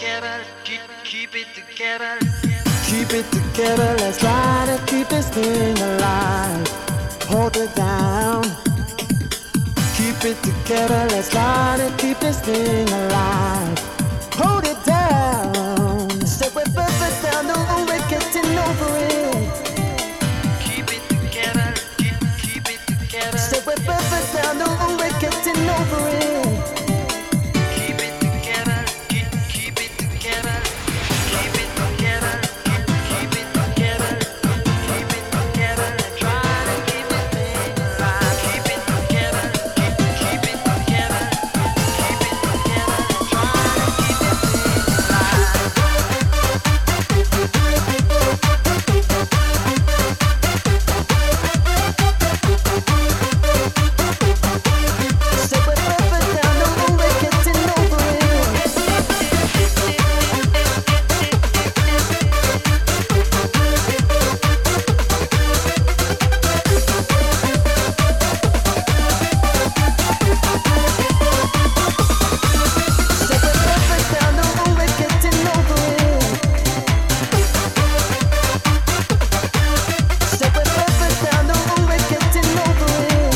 together, keep it together. Keep it together, let's try to keep this thing alive. Hold it down. Keep it together, let's try to keep this thing alive. Hold it down. Stay with us down, no, we're getting over it. Keep it together, keep it together. Stay with us down, no, we're getting over it. Keep it together, keep it together. Keep it together, keep it together. Keep it together, try to keep this thing alive. Keep it together, keep it together. Keep it together, try to keep this thing alive. Stay with us down, no, we're getting over it. Stay with us down, no, we're getting over it. Stay with us down, no, we're getting over it.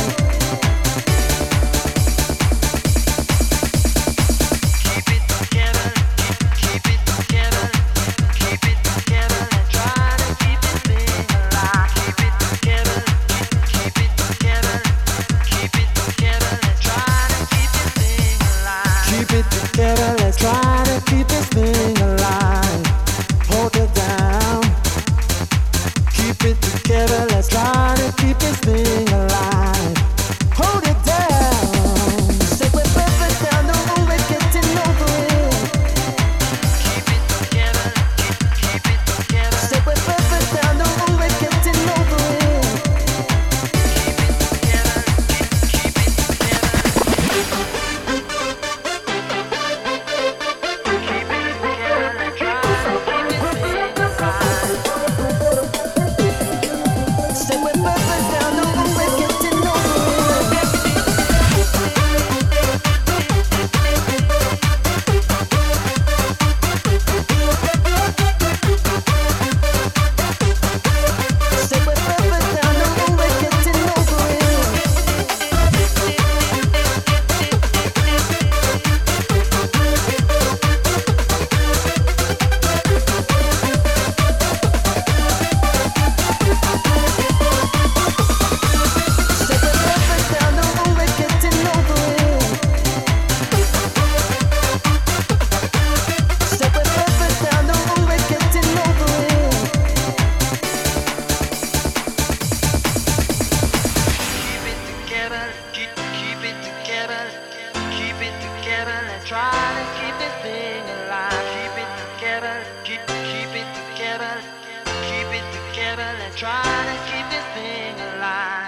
Keep it together, keep it together. Keep it together, try to keep this thing alive. Keep it together, keep it together. Keep it together, try to keep this thing alive. Keep it together, let's try to keep this thing alive. Hold it down. Keep it together, let's try to keep this thing alive. Hold it down. Stay with us down, no, we're getting over it. Keep it together, keep it together. Stay with us down, no, we're getting over it. Keep it together, keep it together. Keep it together, try to keep this thing alive. Stay with us down, no, we're getting over it. Stay with us down, no, we're getting over it. Stay with us down, no, we're getting over it. Stay with us down, no, we're getting over it. Keep it together, keep it together. Keep it together, let's try to keep this thing alive. Keep it together, keep it together. Keep it together, let's try to keep this thing alive.